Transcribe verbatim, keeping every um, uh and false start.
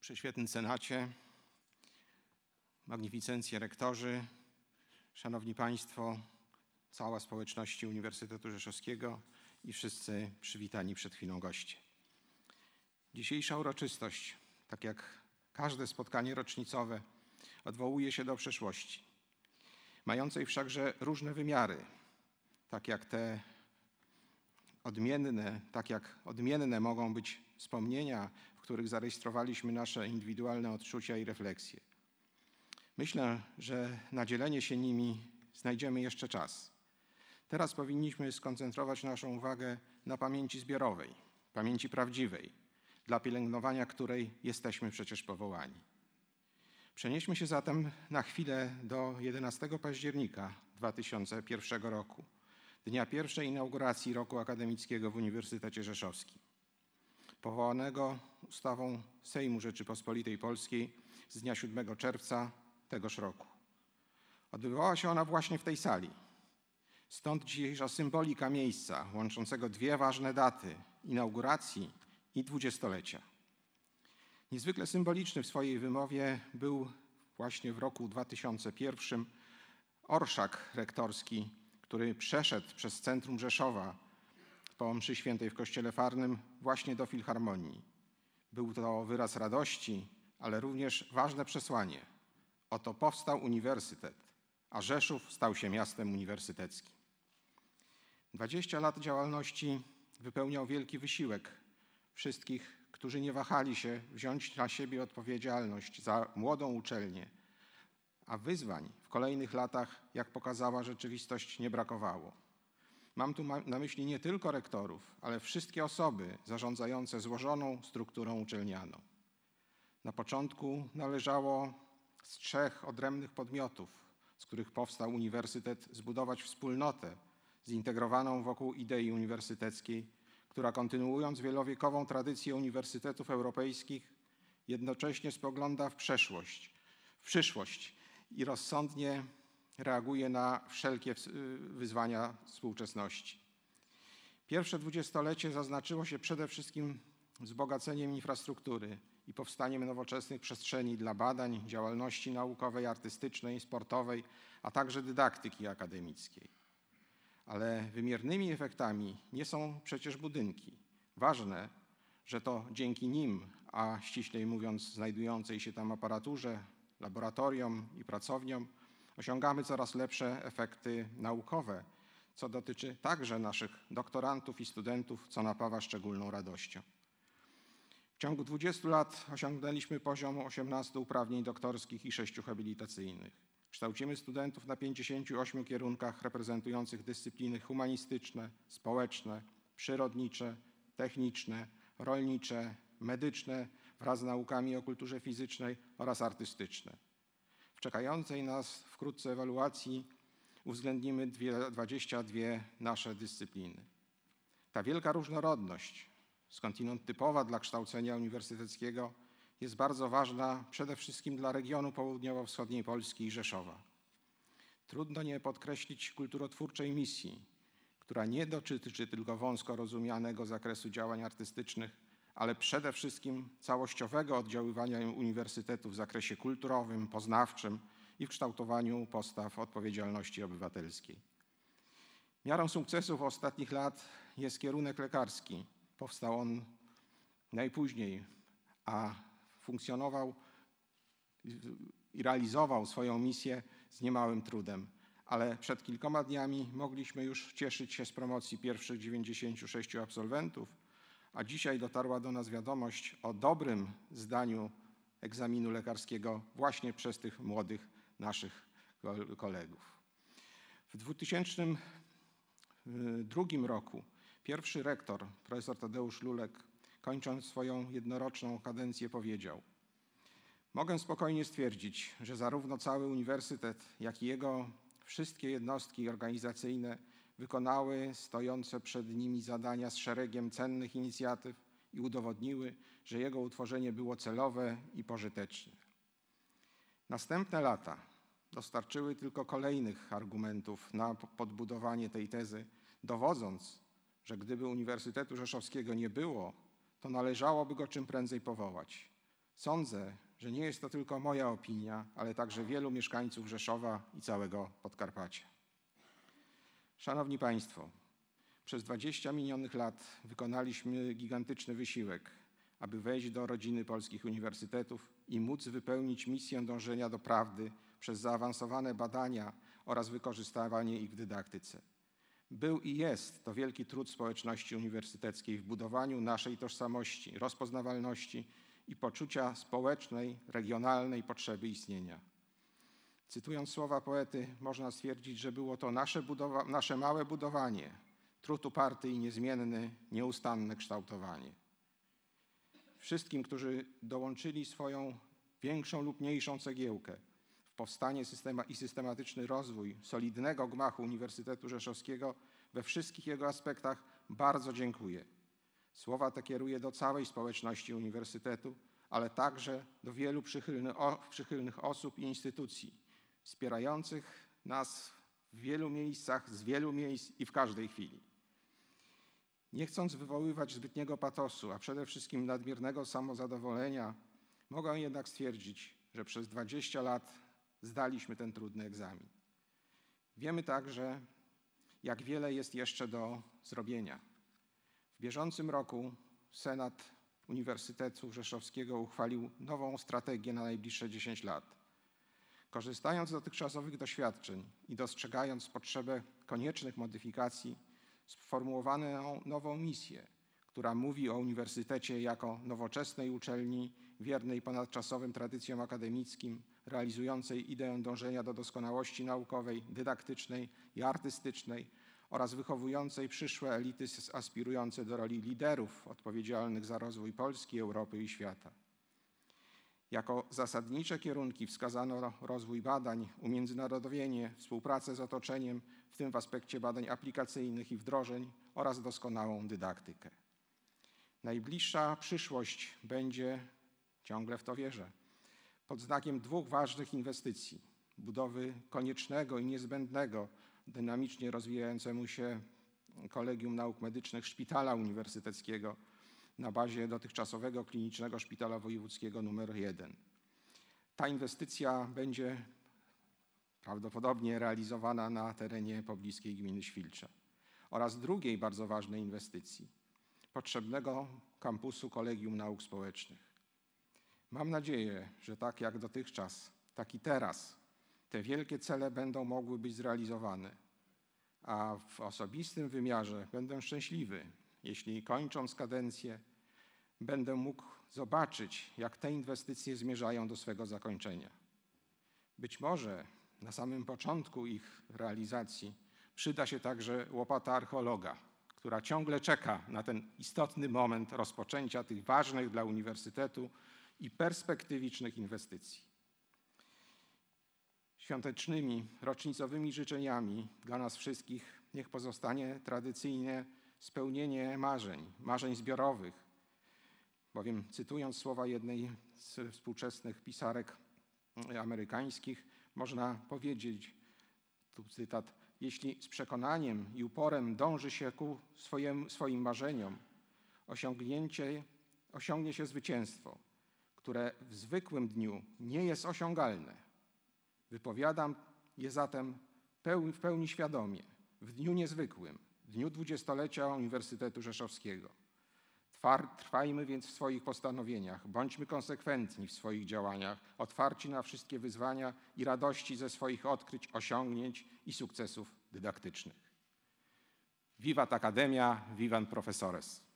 Prześwietny Senacie, magnificencje rektorzy, szanowni państwo, cała społeczność Uniwersytetu Rzeszowskiego i wszyscy przywitani przed chwilą goście. Dzisiejsza uroczystość, tak jak każde spotkanie rocznicowe, odwołuje się do przeszłości, mającej wszakże różne wymiary, tak jak te odmienne, tak jak odmienne mogą być wspomnienia, w których zarejestrowaliśmy nasze indywidualne odczucia i refleksje. Myślę, że na dzielenie się nimi znajdziemy jeszcze czas. Teraz powinniśmy skoncentrować naszą uwagę na pamięci zbiorowej, pamięci prawdziwej, dla pielęgnowania której jesteśmy przecież powołani. Przenieśmy się zatem na chwilę do jedenastego października dwa tysiące pierwszego roku, dnia pierwszej inauguracji roku akademickiego w Uniwersytecie Rzeszowskim, powołanego ustawą Sejmu Rzeczypospolitej Polskiej z dnia siódmego czerwca tegoż roku. Odbywała się ona właśnie w tej sali. Stąd dzisiejsza symbolika miejsca łączącego dwie ważne daty inauguracji i dwudziestolecia. Niezwykle symboliczny w swojej wymowie był właśnie w roku dwa tysiące pierwszym orszak rektorski, który przeszedł przez centrum Rzeszowa po mszy świętej w Kościele Farnym właśnie do Filharmonii. Był to wyraz radości, ale również ważne przesłanie. Oto powstał uniwersytet, a Rzeszów stał się miastem uniwersyteckim. Dwadzieścia lat działalności wypełniał wielki wysiłek wszystkich, którzy nie wahali się wziąć na siebie odpowiedzialność za młodą uczelnię, a wyzwań w kolejnych latach, jak pokazała rzeczywistość, nie brakowało. Mam tu na myśli nie tylko rektorów, ale wszystkie osoby zarządzające złożoną strukturą uczelnianą. Na początku należało z trzech odrębnych podmiotów, z których powstał uniwersytet, zbudować wspólnotę zintegrowaną wokół idei uniwersyteckiej, która kontynuując wielowiekową tradycję uniwersytetów europejskich, jednocześnie spogląda w przeszłość, w przyszłość i rozsądnie reaguje na wszelkie wyzwania współczesności. Pierwsze dwudziestolecie zaznaczyło się przede wszystkim wzbogaceniem infrastruktury i powstaniem nowoczesnych przestrzeni dla badań, działalności naukowej, artystycznej, sportowej, a także dydaktyki akademickiej. Ale wymiernymi efektami nie są przecież budynki. Ważne, że to dzięki nim, a ściślej mówiąc znajdującej się tam aparaturze, laboratoriom i pracowniom, osiągamy coraz lepsze efekty naukowe, co dotyczy także naszych doktorantów i studentów, co napawa szczególną radością. W ciągu dwudziestu lat osiągnęliśmy poziom osiemnastu uprawnień doktorskich i sześciu habilitacyjnych. Kształcimy studentów na pięćdziesięciu ośmiu kierunkach reprezentujących dyscypliny humanistyczne, społeczne, przyrodnicze, techniczne, rolnicze, medyczne wraz z naukami o kulturze fizycznej oraz artystyczne. W czekającej nas wkrótce ewaluacji uwzględnimy dwadzieścia dwie nasze dyscypliny. Ta wielka różnorodność, skądinąd typowa dla kształcenia uniwersyteckiego, jest bardzo ważna przede wszystkim dla regionu południowo-wschodniej Polski i Rzeszowa. Trudno nie podkreślić kulturotwórczej misji, która nie dotyczy tylko wąsko rozumianego zakresu działań artystycznych, ale przede wszystkim całościowego oddziaływania uniwersytetu w zakresie kulturowym, poznawczym i w kształtowaniu postaw odpowiedzialności obywatelskiej. Miarą sukcesów ostatnich lat jest kierunek lekarski. Powstał on najpóźniej, a funkcjonował i realizował swoją misję z niemałym trudem. Ale przed kilkoma dniami mogliśmy już cieszyć się z promocji pierwszych dziewięćdziesięciu sześciu absolwentów, a dzisiaj dotarła do nas wiadomość o dobrym zdaniu egzaminu lekarskiego właśnie przez tych młodych naszych kolegów. W dwa tysiące drugim roku pierwszy rektor, profesor Tadeusz Lulek, kończąc swoją jednoroczną kadencję, powiedział: mogę spokojnie stwierdzić, że zarówno cały uniwersytet, jak i jego wszystkie jednostki organizacyjne wykonały stojące przed nimi zadania z szeregiem cennych inicjatyw i udowodniły, że jego utworzenie było celowe i pożyteczne. Następne lata dostarczyły tylko kolejnych argumentów na podbudowanie tej tezy, dowodząc, że gdyby Uniwersytetu Rzeszowskiego nie było, to należałoby go czym prędzej powołać. Sądzę, że nie jest to tylko moja opinia, ale także wielu mieszkańców Rzeszowa i całego Podkarpacia. Szanowni Państwo, przez dwadzieścia minionych lat wykonaliśmy gigantyczny wysiłek, aby wejść do rodziny polskich uniwersytetów i móc wypełnić misję dążenia do prawdy przez zaawansowane badania oraz wykorzystywanie ich w dydaktyce. Był i jest to wielki trud społeczności uniwersyteckiej w budowaniu naszej tożsamości, rozpoznawalności i poczucia społecznej, regionalnej potrzeby istnienia. Cytując słowa poety, można stwierdzić, że było to nasze, budowa- nasze małe budowanie, trud uparty i niezmienny, nieustanne kształtowanie. Wszystkim, którzy dołączyli swoją większą lub mniejszą cegiełkę w powstanie systema i systematyczny rozwój solidnego gmachu Uniwersytetu Rzeszowskiego we wszystkich jego aspektach, bardzo dziękuję. Słowa te kieruję do całej społeczności uniwersytetu, ale także do wielu przychylny, o, przychylnych osób i instytucji wspierających nas w wielu miejscach, z wielu miejsc i w każdej chwili. Nie chcąc wywoływać zbytniego patosu, a przede wszystkim nadmiernego samozadowolenia, mogę jednak stwierdzić, że przez dwadzieścia lat zdaliśmy ten trudny egzamin. Wiemy także, jak wiele jest jeszcze do zrobienia. W bieżącym roku Senat Uniwersytetu Rzeszowskiego uchwalił nową strategię na najbliższe dziesięć lat. Korzystając z dotychczasowych doświadczeń i dostrzegając potrzebę koniecznych modyfikacji, sformułowano nową misję, która mówi o uniwersytecie jako nowoczesnej uczelni wiernej ponadczasowym tradycjom akademickim, realizującej ideę dążenia do doskonałości naukowej, dydaktycznej i artystycznej oraz wychowującej przyszłe elity aspirujące do roli liderów odpowiedzialnych za rozwój Polski, Europy i świata. Jako zasadnicze kierunki wskazano rozwój badań, umiędzynarodowienie, współpracę z otoczeniem, w tym w aspekcie badań aplikacyjnych i wdrożeń oraz doskonałą dydaktykę. Najbliższa przyszłość będzie, ciągle w to wierzę, pod znakiem dwóch ważnych inwestycji: budowy koniecznego i niezbędnego, dynamicznie rozwijającemu się Kolegium Nauk Medycznych Szpitala Uniwersyteckiego na bazie dotychczasowego Klinicznego Szpitala Wojewódzkiego nr jeden. Ta inwestycja będzie prawdopodobnie realizowana na terenie pobliskiej gminy Świlcze. Oraz drugiej bardzo ważnej inwestycji, potrzebnego kampusu Kolegium Nauk Społecznych. Mam nadzieję, że tak jak dotychczas, tak i teraz te wielkie cele będą mogły być zrealizowane, a w osobistym wymiarze będę szczęśliwy, jeśli kończąc kadencję będę mógł zobaczyć, jak te inwestycje zmierzają do swego zakończenia. Być może na samym początku ich realizacji przyda się także łopata archeologa, która ciągle czeka na ten istotny moment rozpoczęcia tych ważnych dla uniwersytetu i perspektywicznych inwestycji. Świątecznymi, rocznicowymi życzeniami dla nas wszystkich niech pozostanie tradycyjnie spełnienie marzeń, marzeń zbiorowych, bowiem cytując słowa jednej z współczesnych pisarek amerykańskich, można powiedzieć, tu cytat: jeśli z przekonaniem i uporem dąży się ku swoim, swoim marzeniom, osiągnięcie, osiągnie się zwycięstwo, które w zwykłym dniu nie jest osiągalne. Wypowiadam je zatem w pełni świadomie, w dniu niezwykłym, w dniu dwudziestolecia Uniwersytetu Rzeszowskiego. Trwajmy więc w swoich postanowieniach, bądźmy konsekwentni w swoich działaniach, otwarci na wszystkie wyzwania i radości ze swoich odkryć, osiągnięć i sukcesów dydaktycznych. Vivat Academia, vivant professores.